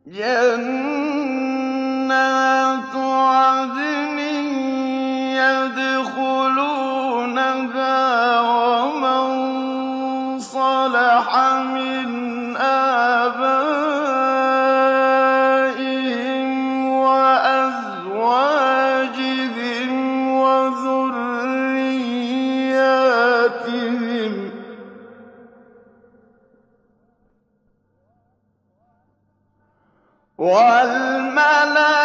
جَنَّاتُ عَدْنٍ يَدْخُلُونَهَا وَمَن صَلَحَ مِنْ آبَائِهِمْ وَأَزْوَاجِهِمْ وَذُرِّيَّاتِهِمْ ۖ وَالْمَلَائِكَةُ